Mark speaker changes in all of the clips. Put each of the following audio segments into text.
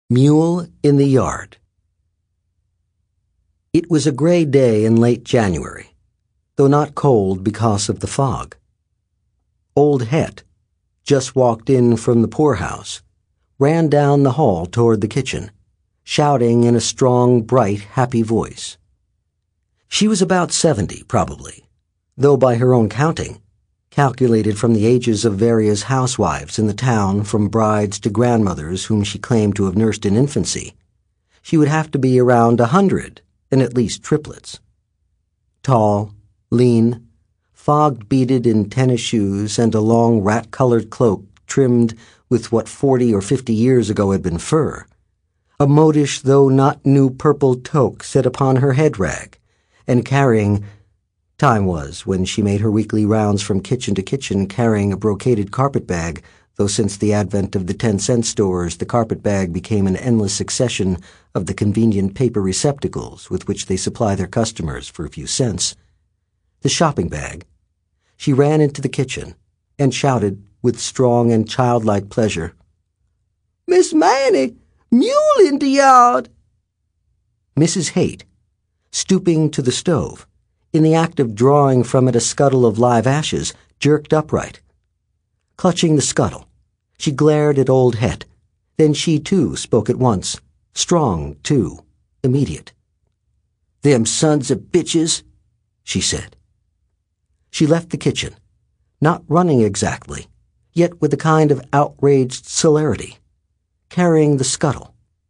Speaker 1: Mule in the Yard. It was a gray day in late January, though not cold because of the fog. Old Het, just walked in from the poorhouse, ran down the hall toward the kitchen, shouting in a strong, bright, happy voice. She was about 70, probably, though by her own counting, calculated from the ages of various housewives in the town from brides to grandmothers whom she claimed to have nursed in infancy, she would have to be around 100, and at least triplets. Tall, lean, fog-beaded in tennis shoes and a long rat-colored cloak trimmed with what 40 or 50 years ago had been fur, a modish though not new purple toque set upon her head rag, and carrying— time was when she made her weekly rounds from kitchen to kitchen carrying a brocaded carpet bag, though since the advent of the 10-cent stores the carpet bag became an endless succession of the convenient paper receptacles with which they supply their customers for a few cents. The shopping bag. She ran into the kitchen and shouted with strong and childlike pleasure, "Miss Manny, mule in the yard!" Mrs. Haight, stooping to the stove, in the act of drawing from it a scuttle of live ashes, jerked upright. Clutching the scuttle, she glared at old Het. Then she, too, spoke at once, strong, too, immediate. "Them sons of bitches," she said. She left the kitchen, not running exactly, yet with a kind of outraged celerity, carrying the scuttle.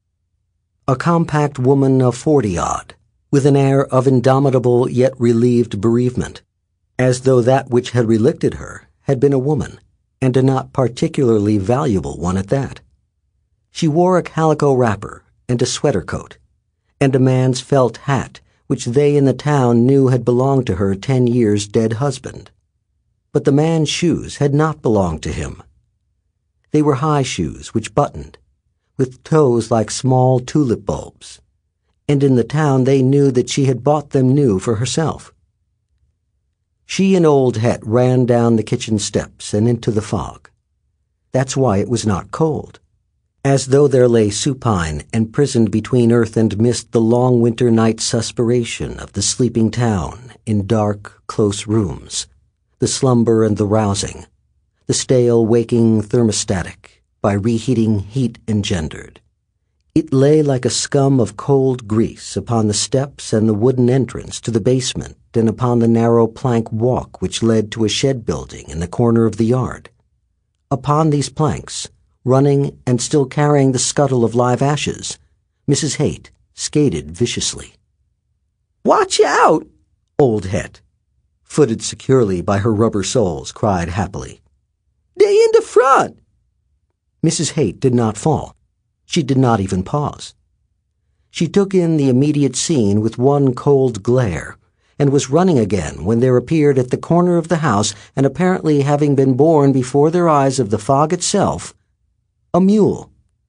Speaker 1: A compact woman of 40-odd, with an air of indomitable yet relieved bereavement, as though that which had relicted her had been a woman, and a not particularly valuable one at that. She wore a calico wrapper and a sweater coat, and a man's felt hat which they in the town knew had belonged to her 10 years' dead husband. But the man's shoes had not belonged to him. They were high shoes which buttoned, with toes like small tulip bulbs, and in the town they knew that she had bought them new for herself. She and old Het ran down the kitchen steps and into the fog. That's why it was not cold, as though there lay supine and prisoned between earth and mist the long winter night suspiration of the sleeping town in dark, close rooms, the slumber and the rousing, the stale waking thermostatic by reheating heat engendered. It lay like a scum of cold grease upon the steps and the wooden entrance to the basement and upon the narrow plank walk which led to a shed building in the corner of the yard. Upon these planks, running and still carrying the scuttle of live ashes, Mrs. Haight skated viciously. "Watch out!" old Het, footed securely by her rubber soles, cried happily. "They in the front!" Mrs. Haight did not fall. She did not even pause. She took in the immediate scene with one cold glare, and was running again when there appeared at the corner of the house, and apparently having been born before their eyes of the fog itself, a mule.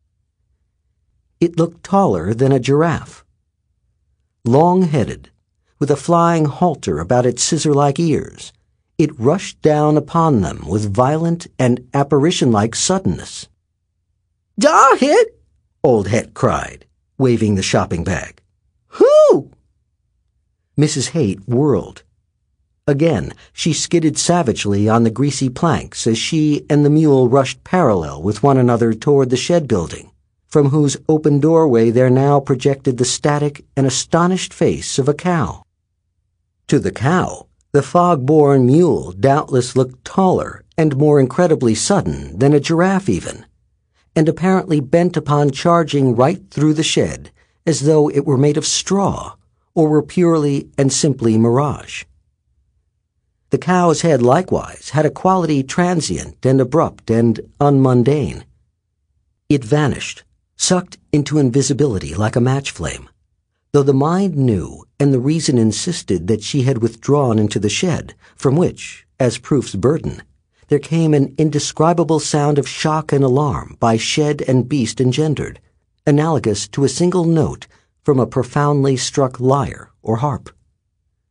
Speaker 1: It looked taller than a giraffe. Long-headed, with a flying halter about its scissor-like ears, it rushed down upon them with violent and apparition-like suddenness. "Dar, Het!" old Het cried, waving the shopping bag. "Who?" Mrs. Haight whirled. Again, she skidded savagely on the greasy planks as she and the mule rushed parallel with one another toward the shed building, from whose open doorway there now projected the static and astonished face of a cow. To the cow, the fog-born mule doubtless looked taller and more incredibly sudden than a giraffe even, and apparently bent upon charging right through the shed as though it were made of straw or were purely and simply mirage. The cow's head likewise had a quality transient and abrupt and unmundane. It vanished, sucked into invisibility like a match flame, though the mind knew and the reason insisted that she had withdrawn into the shed, from which, as proof's burden, there came an indescribable sound of shock and alarm by shed and beast engendered, analogous to a single note from a profoundly struck lyre or harp.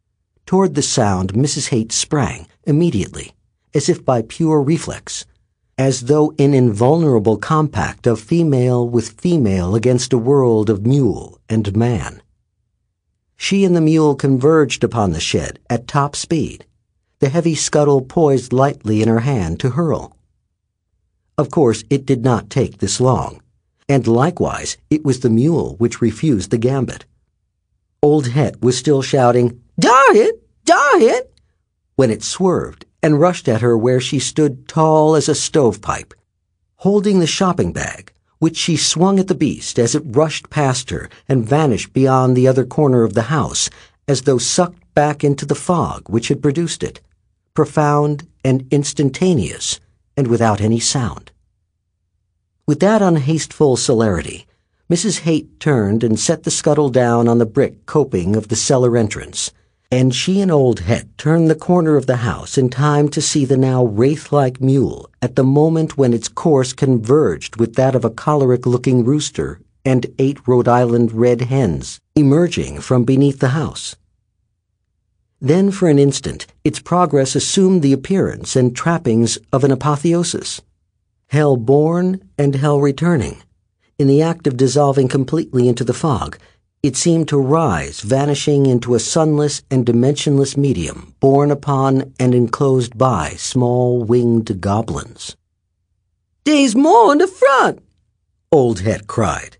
Speaker 1: Toward the sound Mrs. Haight sprang, immediately, as if by pure reflex, as though in invulnerable compact of female with female against a world of mule and man. She and the mule converged upon the shed at top speed, the heavy scuttle poised lightly in her hand to hurl. Of course, it did not take this long, and likewise it was the mule which refused the gambit. Old Het was still shouting, "Dar it!" when it swerved and rushed at her where she stood tall as a stovepipe, holding the shopping bag, which she swung at the beast as it rushed past her and vanished beyond the other corner of the house, as though sucked back into the fog which had produced it, profound and instantaneous, and without any sound. With that unhasteful celerity, Mrs. Haight turned and set the scuttle down on the brick coping of the cellar entrance, and she and Old Het turned the corner of the house in time to see the now wraith-like mule at the moment when its course converged with that of a choleric-looking rooster and 8 Rhode Island red hens emerging from beneath the house. Then for an instant its progress assumed the appearance and trappings of an apotheosis, hell born and hell returning. In the act of dissolving completely into the fog, it seemed to rise, vanishing into a sunless and dimensionless medium borne upon and enclosed by small winged goblins. "Dey's more in the front," Old Het cried.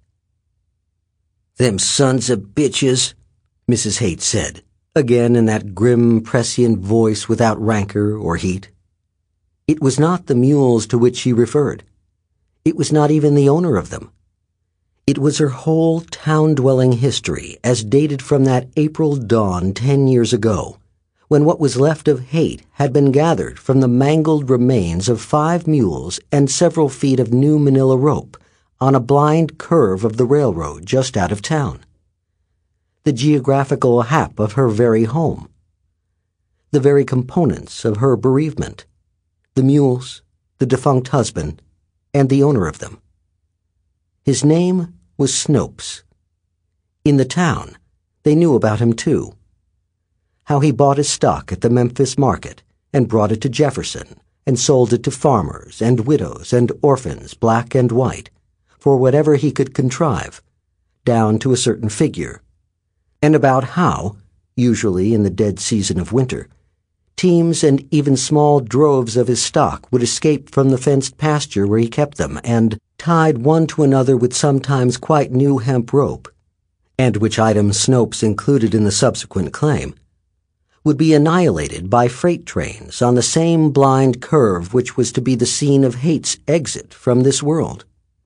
Speaker 1: "Them sons of bitches," Mrs. Haight said, again in that grim, prescient voice without rancor or heat. It was not the mules to which she referred. It was not even the owner of them. It was her whole town-dwelling history as dated from that April dawn 10 years ago, when what was left of Haight had been gathered from the mangled remains of 5 mules and several feet of new manila rope on a blind curve of the railroad just out of town. The geographical hap of her very home. The very components of her bereavement. The mules, the defunct husband, and the owner of them. His name was Snopes. In the town, they knew about him too. How he bought his stock at the Memphis market and brought it to Jefferson and sold it to farmers and widows and orphans, black and white, for whatever he could contrive, down to a certain figure. And about how, usually in the dead season of winter, teams and even small droves of his stock would escape from the fenced pasture where he kept them and, tied one to another with sometimes quite new hemp rope, and which item Snopes included in the subsequent claim, would be annihilated by freight trains on the same blind curve which was to be the scene of Haight's exit from this world.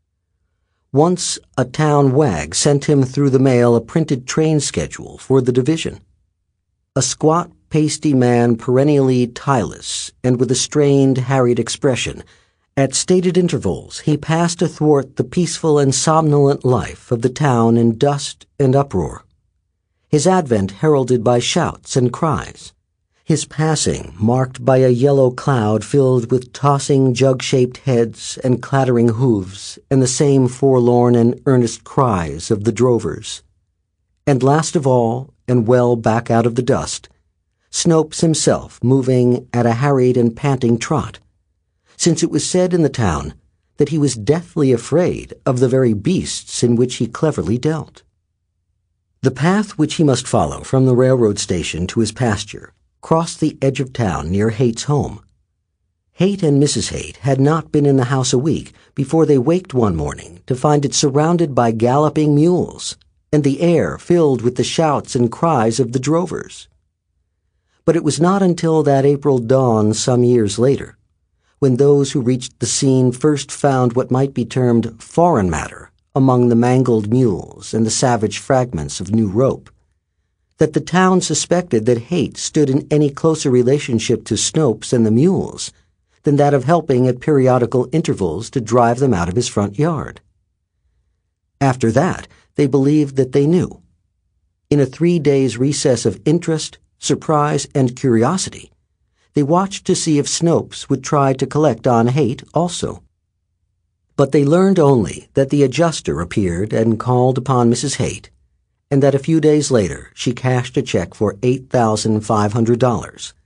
Speaker 1: Once a town wag sent him through the mail a printed train schedule for the division. A squat, pasty man perennially tieless and with a strained, harried expression. At stated intervals, he passed athwart the peaceful and somnolent life of the town in dust and uproar. His advent heralded by shouts and cries. His passing marked by a yellow cloud filled with tossing jug-shaped heads and clattering hooves and the same forlorn and earnest cries of the drovers. And last of all, and well back out of the dust, Snopes himself moving at a harried and panting trot, since it was said in the town that he was deathly afraid of the very beasts in which he cleverly dealt. The path which he must follow from the railroad station to his pasture crossed the edge of town near Haight's home. Haight and Mrs. Haight had not been in the house a week before they waked one morning to find it surrounded by galloping mules and the air filled with the shouts and cries of the drovers. But it was not until that April dawn some years later, when those who reached the scene first found what might be termed foreign matter among the mangled mules and the savage fragments of new rope, that the town suspected that Haight stood in any closer relationship to Snopes and the mules than that of helping at periodical intervals to drive them out of his front yard. After that, they believed that they knew. In a 3 days' recess of interest, surprise, and curiosity, they watched to see if Snopes would try to collect on Haight also. But they learned only that the adjuster appeared and called upon Mrs. Haight, and that a few days later she cashed a check for $8,500,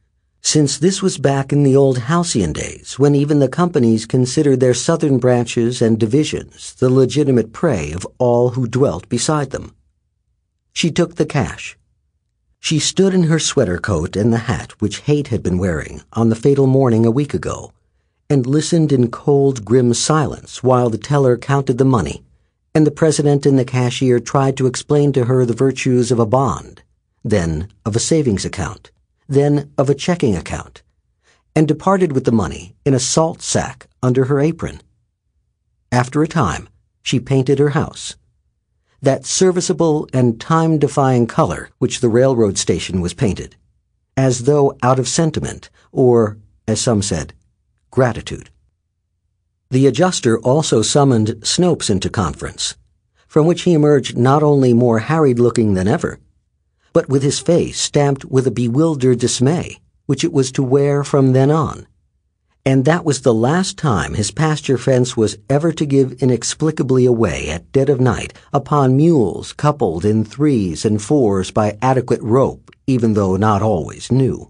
Speaker 1: Since this was back in the old halcyon days, when even the companies considered their southern branches and divisions the legitimate prey of all who dwelt beside them. She took the cash. She stood in her sweater coat and the hat which Haight had been wearing on the fatal morning a week ago, and listened in cold, grim silence while the teller counted the money, and the president and the cashier tried to explain to her the virtues of a bond, then of a savings account, then of a checking account, and departed with the money in a salt sack under her apron. After a time, she painted her house. That serviceable and time-defying color which the railroad station was painted, as though out of sentiment, or, as some said, gratitude. The adjuster also summoned Snopes into conference, from which he emerged not only more harried-looking than ever, but with his face stamped with a bewildered dismay, which it was to wear from then on. And that was the last time his pasture fence was ever to give inexplicably away at dead of night upon mules coupled in 3s and 4s by adequate rope, even though not always new.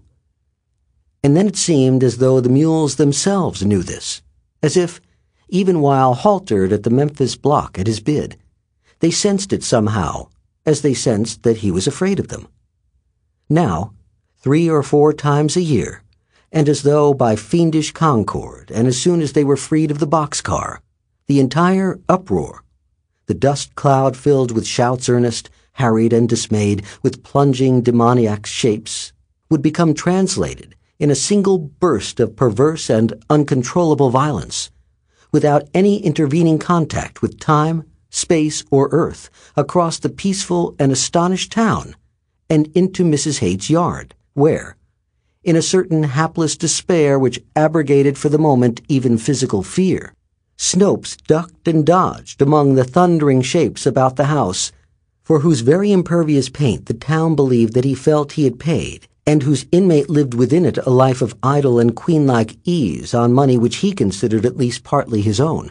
Speaker 1: And then it seemed as though the mules themselves knew this, as if, even while haltered at the Memphis block at his bid, they sensed it somehow, as they sensed that he was afraid of them. Now, 3 or 4 times a year, and as though by fiendish concord, and as soon as they were freed of the boxcar, the entire uproar, the dust cloud filled with shouts earnest, harried and dismayed, with plunging demoniac shapes, would become translated in a single burst of perverse and uncontrollable violence, without any intervening contact with time, space, or earth, across the peaceful and astonished town, and into Mrs. Haight's yard, where, in a certain hapless despair which abrogated for the moment even physical fear, Snopes ducked and dodged among the thundering shapes about the house, for whose very impervious paint the town believed that he felt he had paid, and whose inmate lived within it a life of idle and queen-like ease on money which he considered at least partly his own.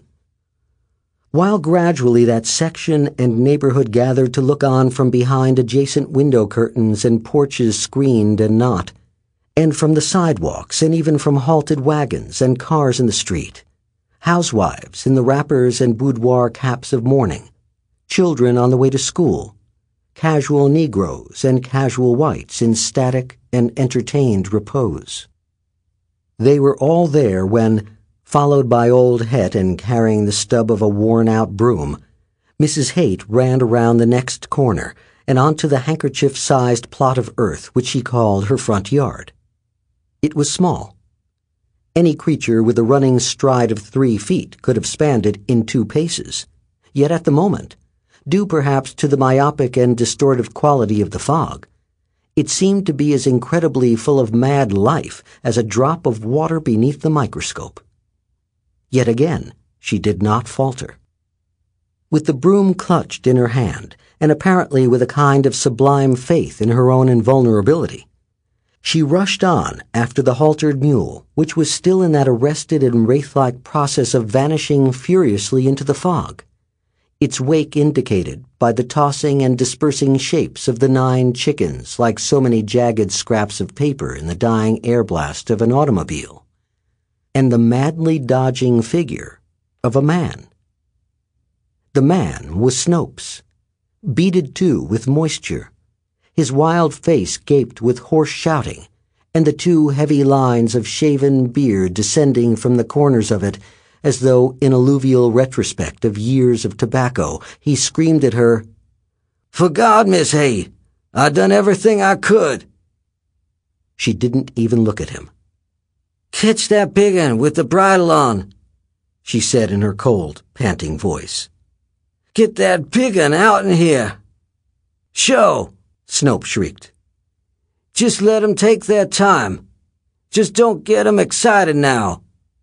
Speaker 1: While gradually that section and neighborhood gathered to look on from behind adjacent window curtains and porches screened and not, and from the sidewalks and even from halted wagons and cars in the street, housewives in the wrappers and boudoir caps of mourning, children on the way to school, casual Negroes and casual whites in static and entertained repose. They were all there when, followed by old Het and carrying the stub of a worn-out broom, Mrs. Haight ran around the next corner and onto the handkerchief-sized plot of earth which she called her front yard. It was small. Any creature with a running stride of 3 feet could have spanned it in 2 paces, yet at the moment, due perhaps to the myopic and distortive quality of the fog, it seemed to be as incredibly full of mad life as a drop of water beneath the microscope. Yet again, she did not falter. With the broom clutched in her hand, and apparently with a kind of sublime faith in her own invulnerability, she rushed on after the haltered mule, which was still in that arrested and wraith-like process of vanishing furiously into the fog, its wake indicated by the tossing and dispersing shapes of the 9 chickens like so many jagged scraps of paper in the dying air blast of an automobile, and the madly dodging figure of a man. The man was Snopes, beaded too with moisture. His wild face gaped with hoarse shouting, and the 2 heavy lines of shaven beard descending from the corners of it, as though in alluvial retrospect of years of tobacco, he screamed at her, "For God, Miss Haight, I done everything I could." She didn't even look at him. "Catch that piggin with the bridle on," she said in her cold, panting voice. "Get that piggin out in here." "Sho!" Snopes shrieked. "Just let 'em take their time. Just don't get 'em excited now."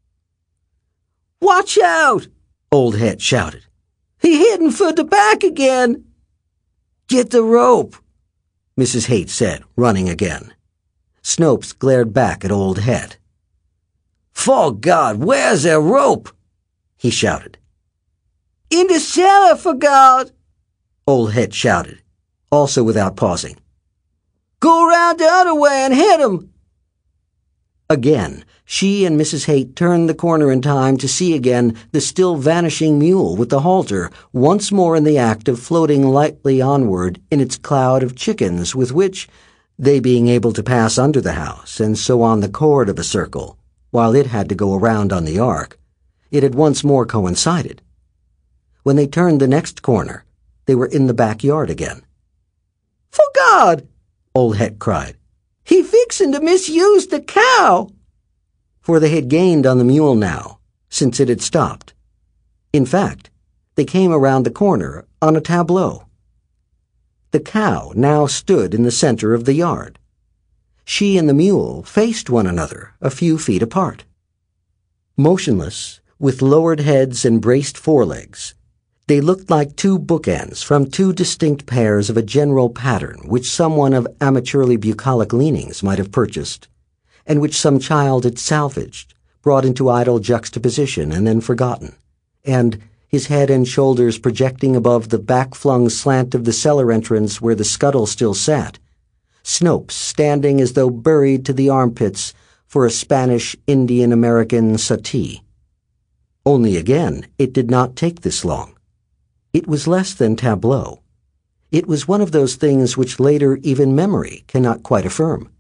Speaker 1: "Watch out!" Old Het shouted. "He hittin' for the back again." "Get the rope," Mrs. Haight said, running again. Snopes glared back at Old Het. "'Fore God, where's their rope?" he shouted. "In the cellar, for God!" Old Het shouted, also without pausing. "Go round the other way and hit 'em." Again, she and Mrs. Haight turned the corner in time to see again the still vanishing mule with the halter, once more in the act of floating lightly onward in its cloud of chickens with which, they being able to pass under the house and so on the chord of a circle, while it had to go around on the arc, it had once more coincided. When they turned the next corner, they were in the backyard again.
Speaker 2: "For God!"
Speaker 1: Old Het cried.
Speaker 2: "He fixin' to misuse the cow!"
Speaker 1: For they had gained on the mule now, since it had stopped. In fact, they came around the corner on a tableau. The cow now stood in the center of the yard. She and the mule faced one another a few feet apart. Motionless, with lowered heads and braced forelegs, they looked like two bookends from two distinct pairs of a general pattern which someone of amateurly bucolic leanings might have purchased, and which some child had salvaged, brought into idle juxtaposition and then forgotten, and, his head and shoulders projecting above the back-flung slant of the cellar entrance where the scuttle still sat, Snopes standing as though buried to the armpits for a Spanish Indian-American suttee. Only again, it did not take this long. It was less than tableau. It was one of those things which later even memory cannot quite affirm.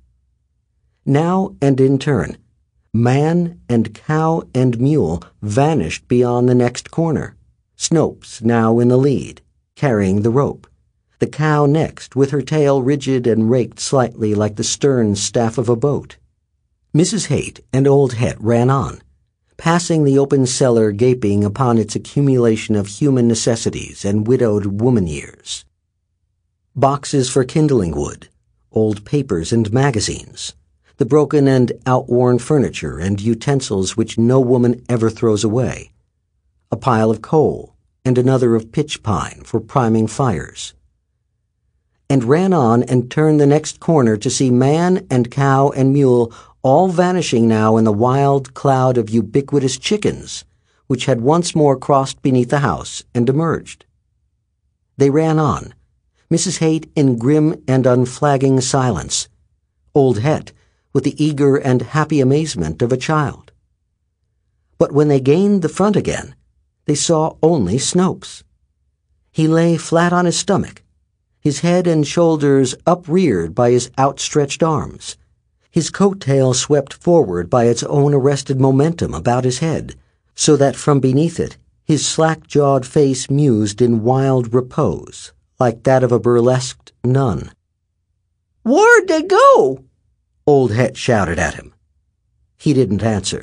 Speaker 1: Now and in turn, man and cow and mule vanished beyond the next corner, Snopes now in the lead, carrying the rope, the cow next with her tail rigid and raked slightly like the stern staff of a boat. Mrs. Haight and Old Het ran on, passing the open cellar gaping upon its accumulation of human necessities and widowed woman years. Boxes for kindling wood, old papers and magazines, the broken and outworn furniture and utensils which no woman ever throws away, a pile of coal and another of pitch pine for priming fires, and ran on and turned the next corner to see man and cow and mule all vanishing now in the wild cloud of ubiquitous chickens, which had once more crossed beneath the house and emerged. They ran on, Mrs. Haight in grim and unflagging silence, Old Het with the eager and happy amazement of a child. But when they gained the front again, they saw only Snopes. He lay flat on his stomach, his head and shoulders upreared by his outstretched arms, his coat-tail swept forward by its own arrested momentum about his head, so that from beneath it his slack-jawed face mused in wild repose, like that of a burlesqued nun.
Speaker 2: "Where'd they go?"
Speaker 1: Old Het shouted at him. He didn't answer.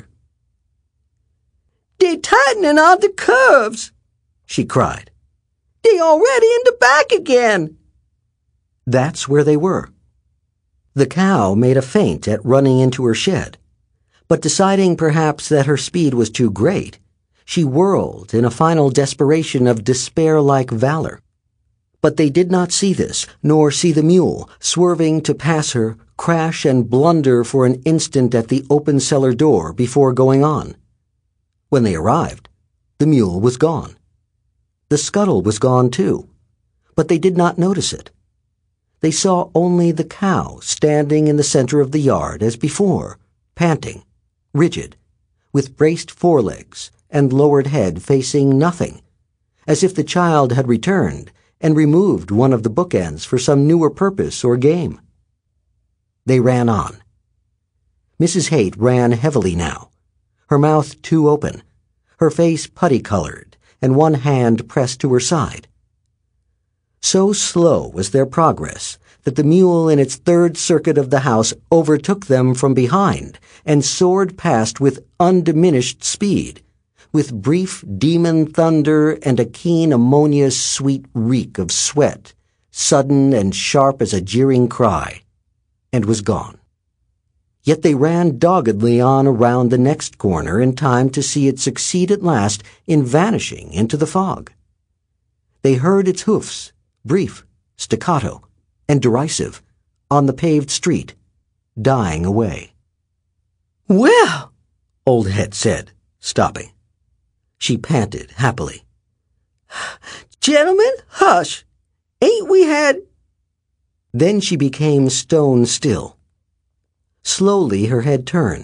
Speaker 2: "They tightening on the curves,"
Speaker 1: she cried.
Speaker 2: "They already in the back again."
Speaker 1: That's where they were. The cow made a feint at running into her shed, but deciding perhaps that her speed was too great, she whirled in a final desperation of despair-like valor. But they did not see this, nor see the mule, swerving to pass her, crash and blunder for an instant at the open cellar door before going on. When they arrived, the mule was gone. The scuttle was gone too, but they did not notice it. They saw only the cow standing in the center of the yard as before, panting, rigid, with braced forelegs and lowered head facing nothing, as if the child had returned and removed one of the bookends for some newer purpose or game. They ran on. Mrs. Haight ran heavily now, her mouth too open, her face putty-colored, and one hand pressed to her side. So slow was their progress that the mule in its third circuit of the house overtook them from behind and soared past with undiminished speed, with brief demon thunder and a keen ammonia-sweet reek of sweat, sudden and sharp as a jeering cry, and was gone. Yet they ran doggedly on around the next corner in time to see it succeed at last in vanishing into the fog. They heard its hoofs, brief, staccato, and derisive, on the paved street, dying away.
Speaker 2: "Well,"
Speaker 1: Old Het said, stopping. She panted happily.
Speaker 2: "Gentlemen, hush. Ain't we had—"
Speaker 1: Then she became stone still. Slowly her head turned,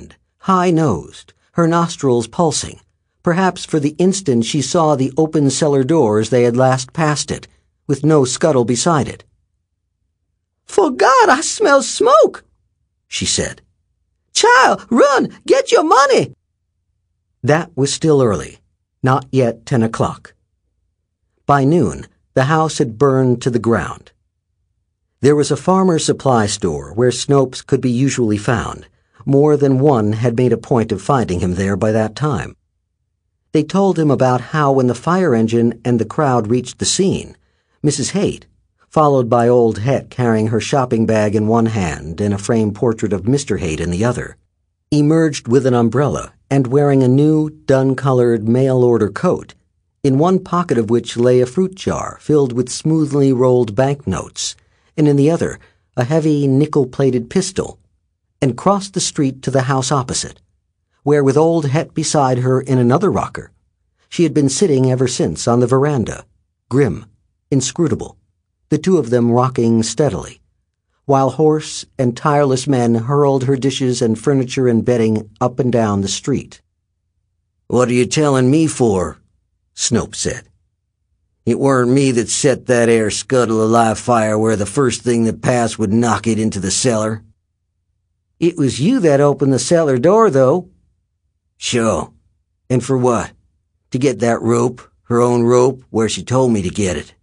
Speaker 1: high-nosed, her nostrils pulsing, perhaps for the instant she saw the open cellar door as they had last passed it, with no scuttle beside it.
Speaker 2: "For God, I smell smoke," she said. "Child, run, get your money."
Speaker 1: That was still early, not yet 10 o'clock. By noon, the house had burned to the ground. There was a farmer's supply store where Snopes could be usually found. More than one had made a point of finding him there by that time. They told him about how when the fire engine and the crowd reached the scene, Mrs. Haight, followed by Old Het carrying her shopping bag in one hand and a framed portrait of Mr. Haight in the other, emerged with an umbrella and wearing a new, dun-colored mail-order coat, in one pocket of which lay a fruit jar filled with smoothly rolled banknotes, and in the other a heavy nickel-plated pistol, and crossed the street to the house opposite, where with Old Het beside her in another rocker, she had been sitting ever since on the veranda, grim, inscrutable, the two of them rocking steadily, while hoarse and tireless men hurled her dishes and furniture and bedding up and down the street.
Speaker 3: "What are you telling me for?" Snopes said. "It weren't me that set that air scuttle a live fire where the first thing that passed would knock it into the cellar."
Speaker 2: "It was you that opened the cellar door, though."
Speaker 3: "Sure. And for what? To get that rope, her own rope, where she told me to get it."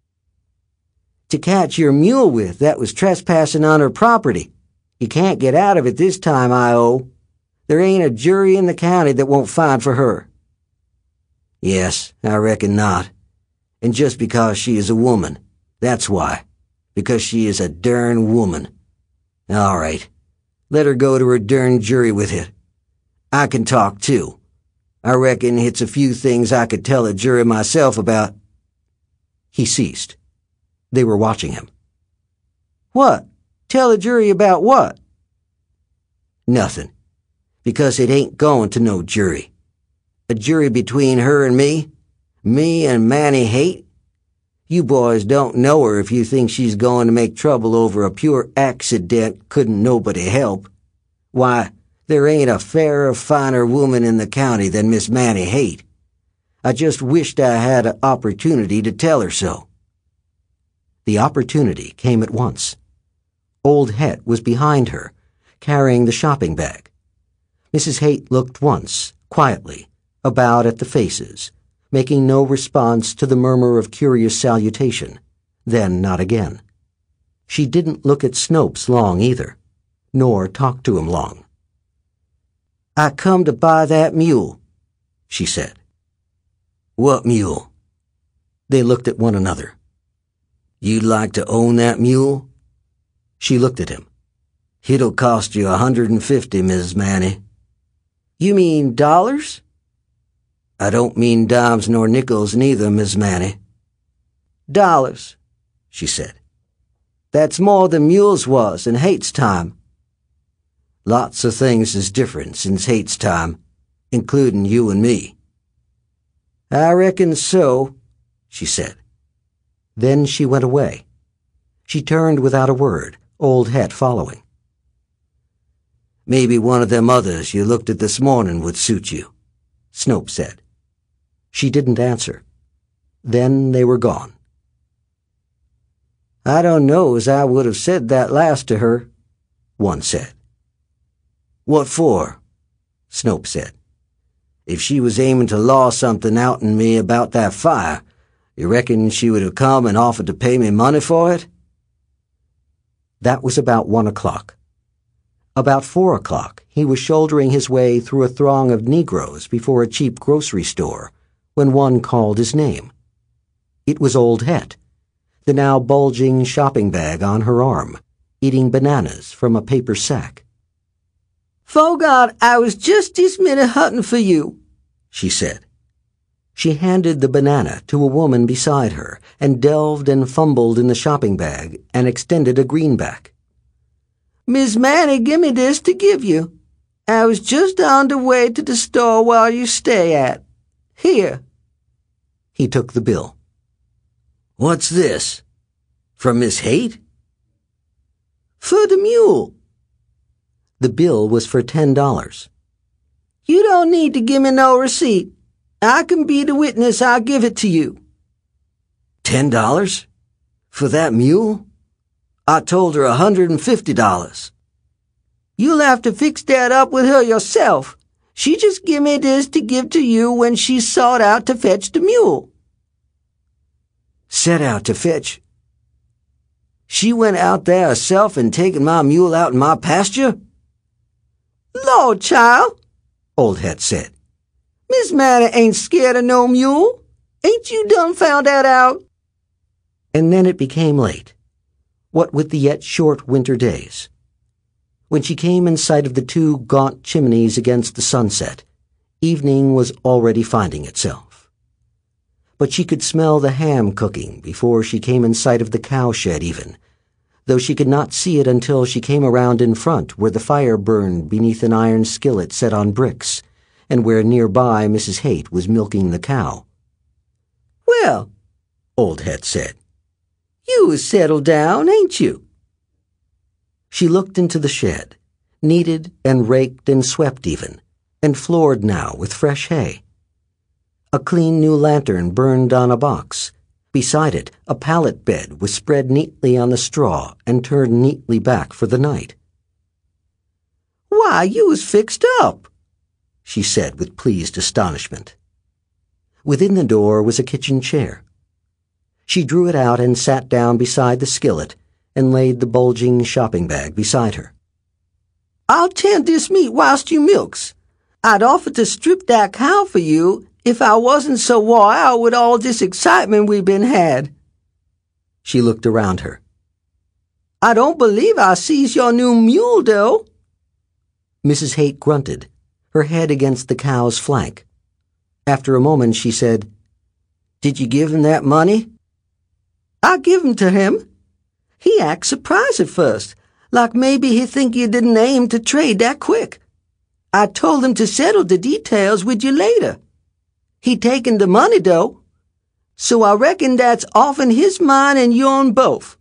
Speaker 2: "To catch your mule with that was trespassing on her property. You can't get out of it this time, I.O. There ain't a jury in the county that won't find for her."
Speaker 3: "Yes, I reckon not. And just because she is a woman. That's why. Because she is a darn woman. All right. Let her go to her darn jury with it. I can talk, too. I reckon it's a few things I could tell a jury myself about."
Speaker 1: He ceased. They were watching him.
Speaker 2: "What? Tell a jury about what?"
Speaker 3: "Nothing. Because it ain't going to no jury. A jury between her and me and Manny Haight? You boys don't know her if you think she's going to make trouble over a pure accident couldn't nobody help. Why, there ain't a fairer, finer woman in the county than Miss Manny Haight. I just wished I had an opportunity to tell her so."
Speaker 1: The opportunity came at once. Old Het was behind her, carrying the shopping bag. Mrs. Haight looked once, quietly, about at the faces, making no response to the murmur of curious salutation, then not again. She didn't look at Snopes long either, nor talk to him long.
Speaker 2: "I come to buy that mule," she said.
Speaker 3: "What mule?"
Speaker 1: They looked at one another.
Speaker 3: "You'd like to own that mule?"
Speaker 1: She looked at him.
Speaker 3: "It'll cost you $150, Mrs. Manny."
Speaker 2: "You mean dollars?"
Speaker 3: "I don't mean dimes nor nickels neither, Miss Manny."
Speaker 2: "Dollars," she said. "That's more than mules was in Haight's time."
Speaker 3: "Lots of things is different since Haight's time, including you and me."
Speaker 2: "I reckon so," she said.
Speaker 1: Then she went away. She turned without a word, Old Het following.
Speaker 3: "Maybe one of them others you looked at this morning would suit you," Snopes said.
Speaker 1: She didn't answer. Then they were gone.
Speaker 2: "I don't know as I would have said that last to her," one said.
Speaker 3: "What for?" Snopes said. "If she was aiming to law something out in me about that fire, you reckon she would have come and offered to pay me money for it?"
Speaker 1: That was about 1 o'clock. About 4 o'clock, he was shouldering his way through a throng of Negroes before a cheap grocery store when one called his name. It was Old Het, the now bulging shopping bag on her arm, eating bananas from a paper sack.
Speaker 2: "'Fo God, I was just this minute hunting for you," she said.
Speaker 1: She handed the banana to a woman beside her and delved and fumbled in the shopping bag and extended a greenback.
Speaker 2: "Miss Manny give me this to give you. I was just on the way to the store while you stay at. Here."
Speaker 1: He took the bill.
Speaker 3: "What's this? From Miss Haight?"
Speaker 2: "For the mule."
Speaker 1: The bill was for $10.
Speaker 2: You don't need to give me no receipt. I can be the witness. I'll give it to you.
Speaker 3: $10? For that mule? I told her $150.
Speaker 2: You'll have to fix that up with her yourself. She just give me this to give to you when she sought out to fetch the mule.
Speaker 3: Set out to fetch? She went out there herself and taken my mule out in my pasture?
Speaker 2: Lord, child,
Speaker 3: Old Het said.
Speaker 2: Miss Manny ain't scared of no mule. Ain't you done found that out?
Speaker 1: And then it became late, what with the yet short winter days. When she came in sight of the two gaunt chimneys against the sunset, evening was already finding itself. But she could smell the ham cooking before she came in sight of the cowshed even, though she could not see it until she came around in front where the fire burned beneath an iron skillet set on bricks, and where nearby Mrs. Haight was milking the cow.
Speaker 2: Well,
Speaker 1: Old Het said,
Speaker 2: you is settled down, ain't you?
Speaker 1: She looked into the shed, kneaded and raked and swept even, and floored now with fresh hay. A clean new lantern burned on a box. Beside it, a pallet bed was spread neatly on the straw and turned neatly back for the night.
Speaker 2: Why, you was fixed up,
Speaker 1: she said with pleased astonishment. Within the door was a kitchen chair. She drew it out and sat down beside the skillet and laid the bulging shopping bag beside her.
Speaker 2: I'll tend this meat whilst you milks. I'd offer to strip that cow for you if I wasn't so wore out with all this excitement we been had.
Speaker 1: She looked around her.
Speaker 2: I don't believe I sees your new mule, though.
Speaker 1: Mrs. Haight grunted, her head against the cow's flank. After a moment she said,
Speaker 3: Did you give him that money?
Speaker 2: I give 'em to him. He act surprised at first, like maybe he think you didn't aim to trade that quick. I told him to settle the details with you later. He taken the money, though, so I reckon that's off in his mind and yourn both.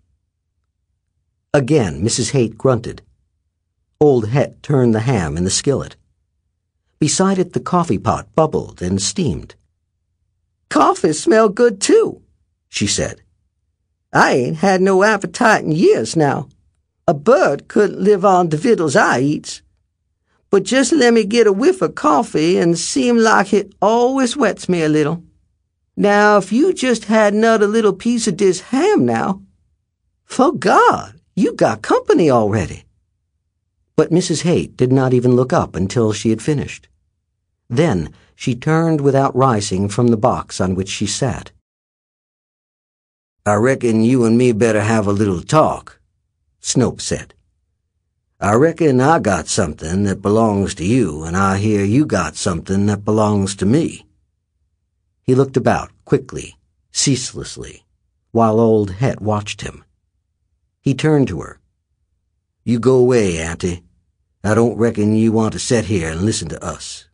Speaker 1: Again Mrs. Haight grunted. Old Het turned the ham in the skillet. Beside it the coffee pot bubbled and steamed.
Speaker 2: Coffee smell good, too, she said. I ain't had no appetite in years now. A bird couldn't live on the victuals I eats. But just let me get a whiff of coffee and seem like it always wets me a little. Now, if you just had another little piece of this ham now. For God, you got company already.
Speaker 1: But Mrs. Haight did not even look up until she had finished. Then she turned without rising from the box on which she sat.
Speaker 3: I reckon you and me better have a little talk, Snopes said. I reckon I got something that belongs to you, and I hear you got something that belongs to me.
Speaker 1: He looked about quickly, ceaselessly, while Old Het watched him. He turned to her.
Speaker 3: You go away, Auntie. I don't reckon you want to sit here and listen to us.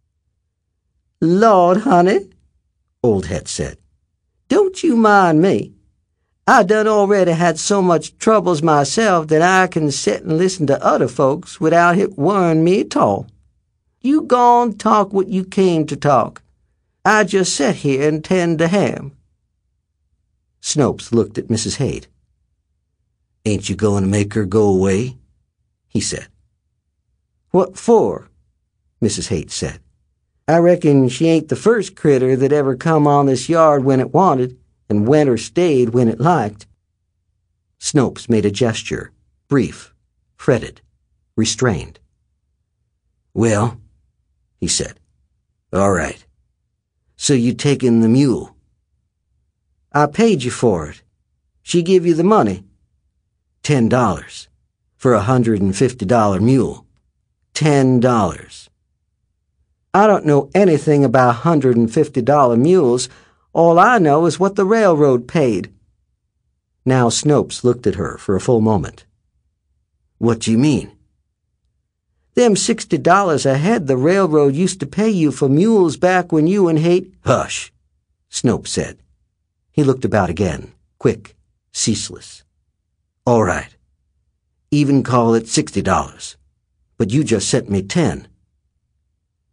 Speaker 2: Lord, honey,
Speaker 1: Old Het said,
Speaker 2: don't you mind me. I done already had so much troubles myself that I can sit and listen to other folks without it worrying me at all. You gone talk what you came to talk. I just sit here and tend the ham.
Speaker 1: Snopes looked at Mrs. Haight.
Speaker 3: Ain't you going to make her go away? He said.
Speaker 2: What for?
Speaker 1: Mrs. Haight said.
Speaker 2: I reckon she ain't the first critter that ever come on this yard when it wanted, and went or stayed when it liked.
Speaker 1: Snopes made a gesture, brief, fretted, restrained.
Speaker 3: Well, he said, all right. So you taken the mule?
Speaker 2: I paid you for it. She give you the money.
Speaker 3: $10 for a $150 mule. $10.
Speaker 2: I don't know anything about $150 mules. All I know is what the railroad paid.
Speaker 1: Now Snopes looked at her for a full moment.
Speaker 3: What do you mean?
Speaker 2: Them $60 a head the railroad used to pay you for mules back when you and Haight—
Speaker 3: Hush, Snopes said.
Speaker 1: He looked about again, quick, ceaseless.
Speaker 3: All right. Even call it $60. But you just sent me 10.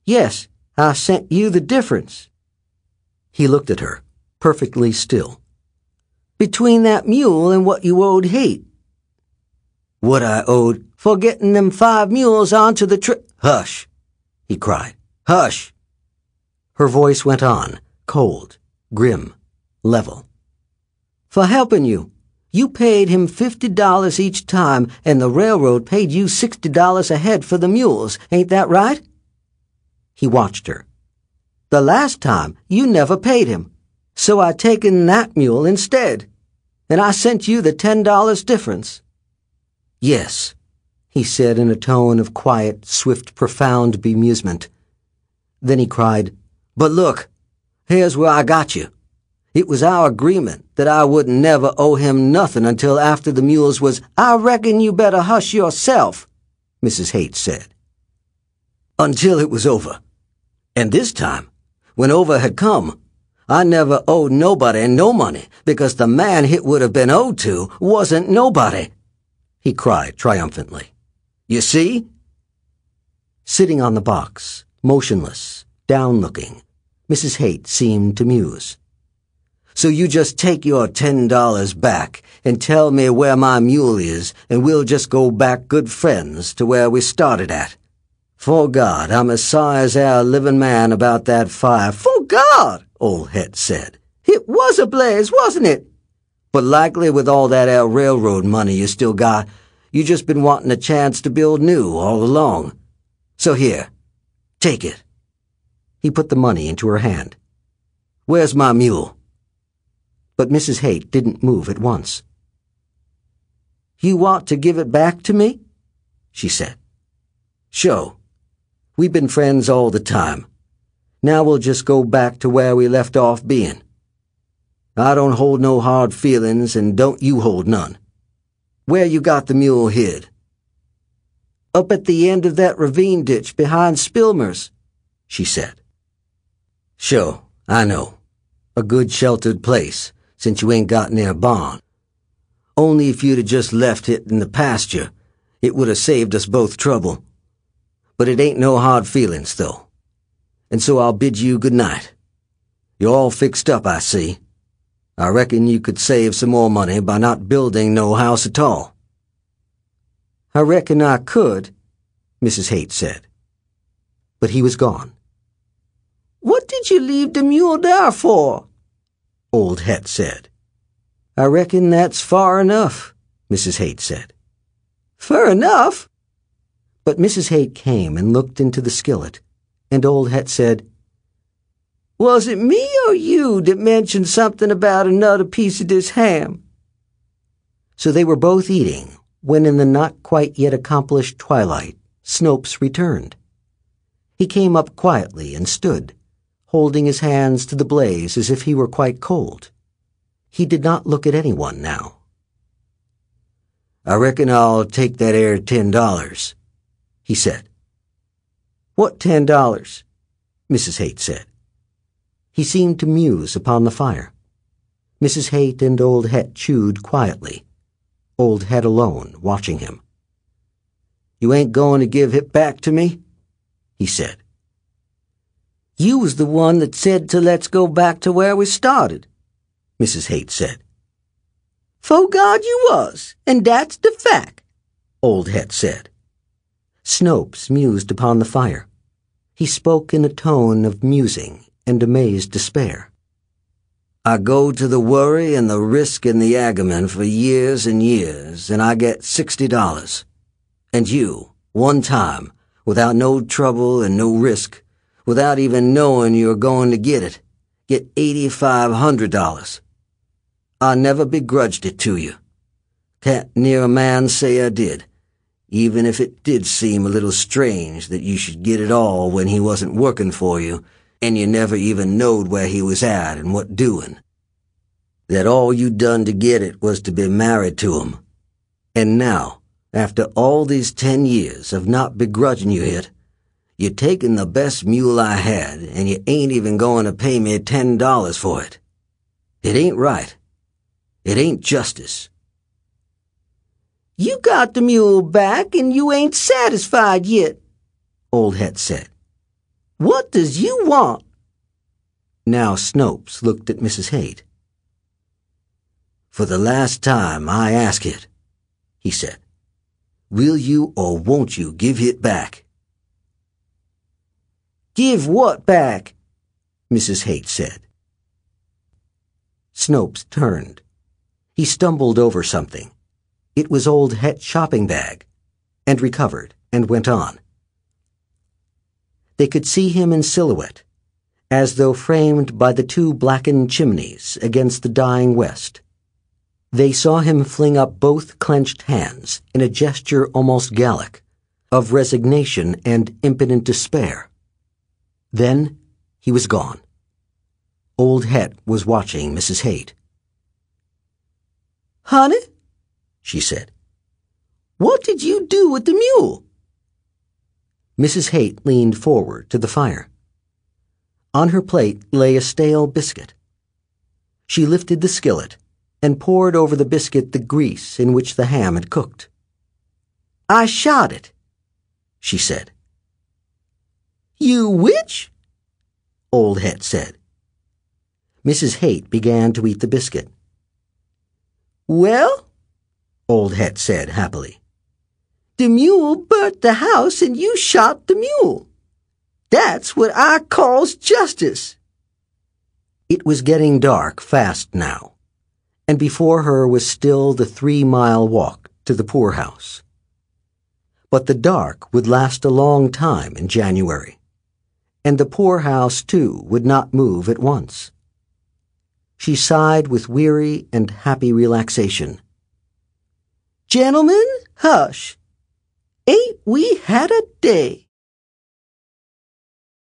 Speaker 2: Yes, I sent you the difference.
Speaker 1: He looked at her, perfectly still.
Speaker 2: Between that mule and what you owed Haight.
Speaker 3: What I owed?
Speaker 2: For getting them 5 mules onto the trip.
Speaker 3: Hush, he cried. Hush!
Speaker 1: Her voice went on, cold, grim, level.
Speaker 2: For helping you. You paid him $50 each time, and the railroad paid you $60 a head for the mules. Ain't that right?
Speaker 1: He watched her.
Speaker 2: The last time, you never paid him. So I taken that mule instead. And I sent you the $10 difference.
Speaker 1: Yes, he said in a tone of quiet, swift, profound bemusement. Then he cried,
Speaker 3: But look, here's where I got you. It was our agreement that I would never owe him nothing until after the mules was—
Speaker 2: I reckon you better hush yourself,
Speaker 1: Mrs. Haight said.
Speaker 3: Until it was over. And this time, when over had come, I never owed nobody no money because the man it would have been owed to wasn't nobody, he cried triumphantly. You see?
Speaker 1: Sitting on the box, motionless, down-looking, Mrs. Haight seemed to muse.
Speaker 3: So you just take your $10 back and tell me where my mule is, and we'll just go back good friends to where we started at. 'Fore God, I'm as sorry as our living man about that fire.
Speaker 2: 'Fore God,
Speaker 3: Old Het said.
Speaker 2: It was a blaze, wasn't it?
Speaker 3: But likely with all that railroad money you still got, you just been wanting a chance to build new all along. So here, take it.
Speaker 1: He put the money into her hand.
Speaker 3: Where's my mule?
Speaker 1: But Mrs. Haight didn't move at once.
Speaker 2: You want to give it back to me?
Speaker 3: She said. Sure. We've been friends all the time. Now we'll just go back to where we left off being. I don't hold no hard feelings, and don't you hold none. Where you got the mule hid?
Speaker 2: Up at the end of that ravine ditch behind Spilmer's, she said.
Speaker 3: Sure, I know. A good sheltered place, since you ain't got near a barn. Only if you'd have just left it in the pasture, it would have saved us both trouble. But it ain't no hard feelings, though. And so I'll bid you good night. You're all fixed up, I see. I reckon you could save some more money by not building no house at all.
Speaker 2: I reckon I could,
Speaker 1: Mrs. Haight said. But he was gone.
Speaker 2: What did you leave the mule there for?
Speaker 1: Old Het said.
Speaker 2: I reckon that's far enough,
Speaker 1: Mrs. Haight said.
Speaker 2: Far enough?
Speaker 1: But Mrs. Haight came and looked into the skillet, and Old Het said,
Speaker 2: Was it me or you that mentioned something about another piece of this ham?
Speaker 1: So they were both eating, when in the not quite yet accomplished twilight, Snopes returned. He came up quietly and stood, holding his hands to the blaze as if he were quite cold. He did not look at anyone now.
Speaker 3: I reckon I'll take that $10, he said.
Speaker 2: What $10?
Speaker 1: Mrs. Haight said. He seemed to muse upon the fire. Mrs. Haight and Old Het chewed quietly, Old Het alone watching him.
Speaker 3: You ain't going to give it back to me? He said.
Speaker 2: You was the one that said to let's go back to where we started,
Speaker 1: Mrs. Haight said.
Speaker 2: 'Fore God you was, and that's the fact,
Speaker 1: Old Het said. Snopes mused upon the fire. He spoke in a tone of musing and amazed despair.
Speaker 3: I go to the worry and the risk and the agament for years and years, and I get $60. And you, one time, without no trouble and no risk, without even knowing you're going to get $8,500. I never begrudged it to you. Can't near a man say I did, even if it did seem a little strange that you should get it all when he wasn't working for you, and you never even knowed where he was at and what doing. That all you done to get it was to be married to him. And now, after all these 10 years of not begrudging you it, you're taking the best mule I had, and you ain't even going to pay me $10 for it. It ain't right. It ain't justice.
Speaker 2: You got the mule back, and you ain't satisfied yet,
Speaker 1: Old Het said.
Speaker 2: What does you want?
Speaker 1: Now Snopes looked at Mrs. Haight.
Speaker 3: For the last time I ask it, he said. Will you or won't you give it back?
Speaker 2: Give what back?
Speaker 1: Mrs. Haight said. Snopes turned. He stumbled over something. It was old Het's shopping bag, and recovered and went on. They could see him in silhouette, as though framed by the two blackened chimneys against the dying west. They saw him fling up both clenched hands in a gesture almost Gallic, of resignation and impotent despair. Then he was gone. Old Het was watching Mrs. Haight.
Speaker 2: Honey,
Speaker 1: she said.
Speaker 2: What did you do with the mule?
Speaker 1: Mrs. Haight leaned forward to the fire. On her plate lay a stale biscuit. She lifted the skillet and poured over the biscuit the grease in which the ham had cooked.
Speaker 2: I shot it,
Speaker 1: she said.
Speaker 2: You which?
Speaker 1: Old Het said. Mrs. Haight began to eat the biscuit.
Speaker 2: Well,
Speaker 1: Old Het said happily,
Speaker 2: the mule burnt the house and you shot the mule. That's what I calls justice.
Speaker 1: It was getting dark fast now, and before her was still the 3-mile walk to the poorhouse. But the dark would last a long time in January, and the poorhouse, too, would not move at once. She sighed with weary and happy relaxation.
Speaker 2: Gentlemen, hush. Ain't we had a day?